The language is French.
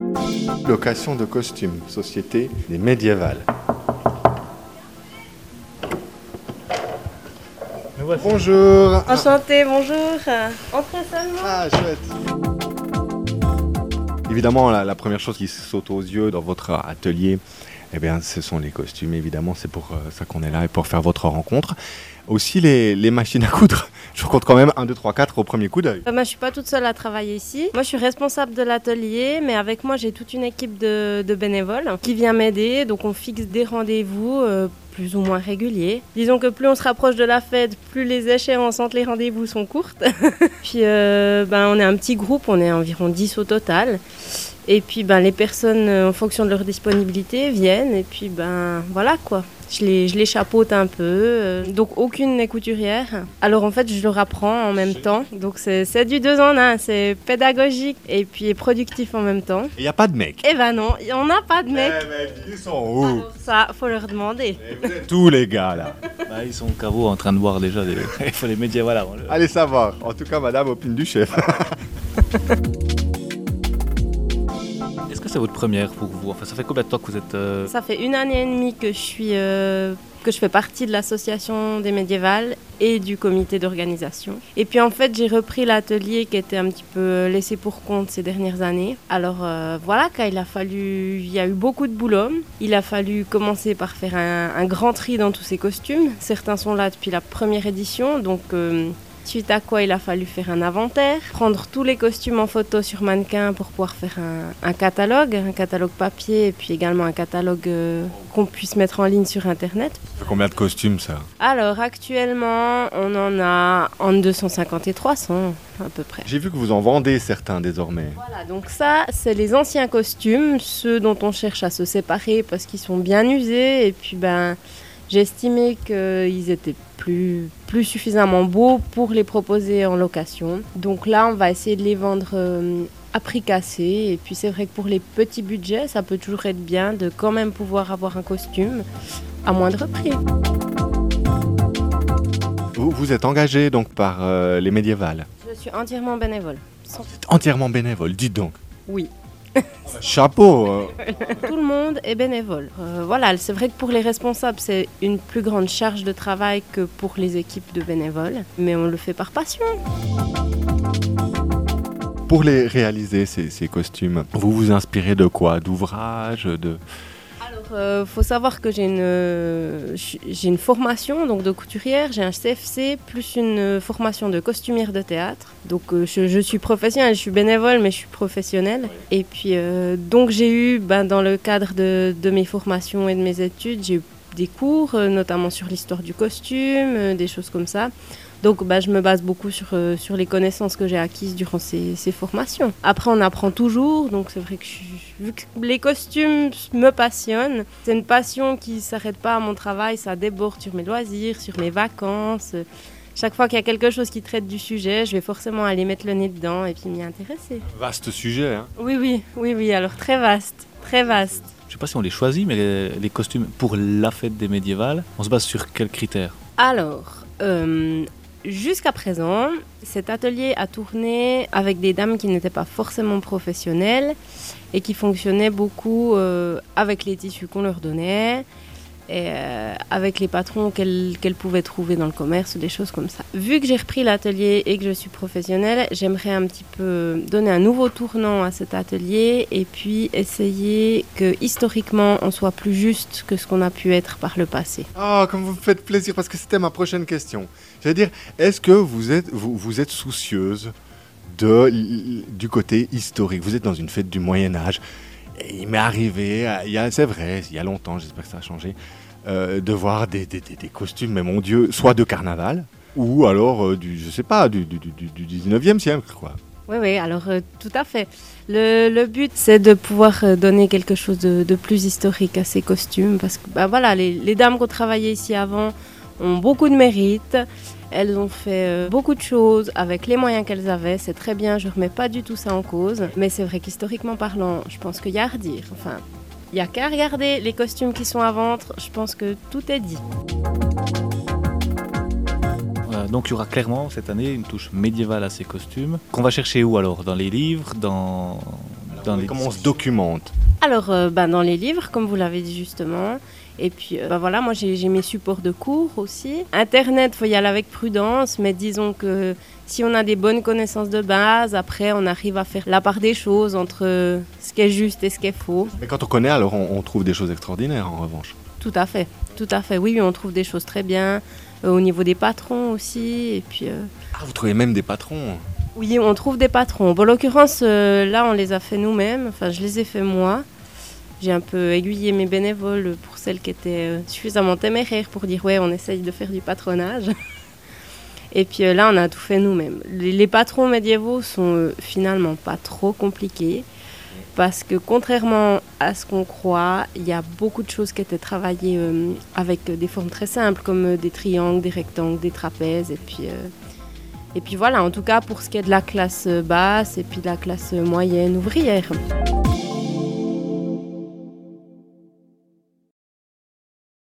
Location de costumes, société des médiévales. Bonjour. Enchanté, bonjour. Entrez seulement. Ah, chouette. Évidemment, la première chose qui saute aux yeux dans votre atelier, eh bien, ce sont les costumes. Évidemment, c'est pour ça qu'on est là et pour faire votre rencontre. Aussi les machines à coudre. Je compte quand même 1, 2, 3, 4 au premier coup d'œil. Moi, je ne suis pas toute seule à travailler ici. Moi, je suis responsable de l'atelier, mais avec moi, j'ai toute une équipe de bénévoles qui vient m'aider. Donc, on fixe des rendez-vous plus ou moins réguliers. Disons que plus on se rapproche de la fête, plus les échéances entre les rendez-vous sont courtes. Puis, on est un petit groupe, on est environ 10 au total. Et puis, les personnes, en fonction de leur disponibilité, viennent. Et puis, voilà quoi. Je les chapeaute un peu. Donc, aucune n'est couturière. Alors, en fait, je leur apprends en même temps. Donc, c'est du 2 en 1. C'est pédagogique et puis productif en même temps. Il n'y a pas de mec. Eh ben non, on n'a pas de mec. Mais ils sont où? Alors ça, faut leur demander. Tous les gars, là. Ils sont au caveau en train de boire déjà. Il faut les médiévales avant. Allez savoir. En tout cas, madame, opine du chef. Est-ce que c'est votre première pour vous? Enfin, ça fait combien de temps que vous êtes... Ça fait 1 année et demie que je fais partie de l'association des médiévales et du comité d'organisation. Et puis en fait, j'ai repris l'atelier qui était un petit peu laissé pour compte ces dernières années. Alors voilà, il y a eu beaucoup de boulot. Il a fallu commencer par faire un grand tri dans tous ces costumes. Certains sont là depuis la première édition, donc... Suite à quoi il a fallu faire un inventaire, prendre tous les costumes en photo sur mannequin pour pouvoir faire un catalogue papier et puis également un catalogue qu'on puisse mettre en ligne sur internet. Combien de costumes ça? Alors actuellement on en a entre 250 et 300 à peu près. J'ai vu que vous en vendez certains désormais. Voilà, donc ça c'est les anciens costumes, ceux dont on cherche à se séparer parce qu'ils sont bien usés et puis j'ai estimé qu'ils étaient plus suffisamment beaux pour les proposer en location. Donc là, on va essayer de les vendre à prix cassé. Et puis c'est vrai que pour les petits budgets, ça peut toujours être bien de quand même pouvoir avoir un costume à moindre prix. Vous êtes engagé donc par les médiévales? Je suis entièrement bénévole. Vous êtes entièrement bénévole, dites donc. Oui. Chapeau. Tout le monde est bénévole. Voilà, c'est vrai que pour les responsables, c'est une plus grande charge de travail que pour les équipes de bénévoles, mais on le fait par passion. Pour les réaliser, ces costumes, vous vous inspirez de quoi? D'ouvrages Alors, faut savoir que j'ai une formation donc de couturière, j'ai un CFC plus une formation de costumière de théâtre. Donc je suis professionnelle, je suis bénévole mais je suis professionnelle. Et puis donc j'ai eu dans le cadre de mes formations et de mes études, j'ai eu des cours notamment sur l'histoire du costume, des choses comme ça. Donc je me base beaucoup sur les connaissances que j'ai acquises durant ces formations. Après on apprend toujours, donc c'est vrai que vu que les costumes me passionnent, c'est une passion qui ne s'arrête pas à mon travail, ça déborde sur mes loisirs, sur mes vacances. Chaque fois qu'il y a quelque chose qui traite du sujet, je vais forcément aller mettre le nez dedans et puis m'y intéresser. Vaste sujet, hein? Oui, alors très vaste, très vaste. Je ne sais pas si on les choisit, mais les costumes pour la fête des médiévales, on se base sur quels critères? Alors... jusqu'à présent, cet atelier a tourné avec des dames qui n'étaient pas forcément professionnelles et qui fonctionnaient beaucoup avec les tissus qu'on leur donnait et avec les patrons qu'elles pouvaient trouver dans le commerce, des choses comme ça. Vu que j'ai repris l'atelier et que je suis professionnelle, j'aimerais un petit peu donner un nouveau tournant à cet atelier et puis essayer que historiquement on soit plus juste que ce qu'on a pu être par le passé. Ah, comme vous me faites plaisir parce que c'était ma prochaine question. J'allais dire, est-ce que vous êtes soucieuse du côté historique? Vous êtes dans une fête du Moyen-Âge. Et il m'est arrivé, c'est vrai, il y a longtemps, j'espère que ça a changé, de voir des costumes, mais mon Dieu, soit de carnaval, ou alors du 19e siècle, quoi. Oui, alors tout à fait. Le but, c'est de pouvoir donner quelque chose de plus historique à ces costumes, parce que voilà, les dames qui ont travaillé ici avant ont beaucoup de mérite. Elles ont fait beaucoup de choses avec les moyens qu'elles avaient, c'est très bien, je ne remets pas du tout ça en cause. Mais c'est vrai qu'historiquement parlant, je pense qu'il y a à redire. Enfin, il n'y a qu'à regarder les costumes qui sont à vendre, je pense que tout est dit. Donc il y aura clairement cette année une touche médiévale à ces costumes. Qu'on va chercher où alors? Dans les livres, dans dans les Comment on se documente? Alors, dans les livres, comme vous l'avez dit justement. Et puis, voilà, moi j'ai mes supports de cours aussi. Internet, il faut y aller avec prudence, mais disons que si on a des bonnes connaissances de base, après on arrive à faire la part des choses entre ce qui est juste et ce qui est faux. Mais quand on connaît, alors on trouve des choses extraordinaires en revanche. Tout à fait. Oui, on trouve des choses très bien. Au niveau des patrons aussi. Et puis, Ah, vous trouvez même des patrons? oui, on trouve des patrons. Bon, en l'occurrence, là, on les a fait nous-mêmes. Enfin, je les ai fait moi. J'ai un peu aiguillé mes bénévoles pour celles qui étaient suffisamment téméraires pour dire ouais, on essaye de faire du patronage. Et puis là, on a tout fait nous-mêmes. Les patrons médiévaux sont finalement pas trop compliqués parce que contrairement à ce qu'on croit, il y a beaucoup de choses qui étaient travaillées avec des formes très simples comme des triangles, des rectangles, des trapèzes. Et puis voilà, en tout cas pour ce qui est de la classe basse et puis de la classe moyenne ouvrière.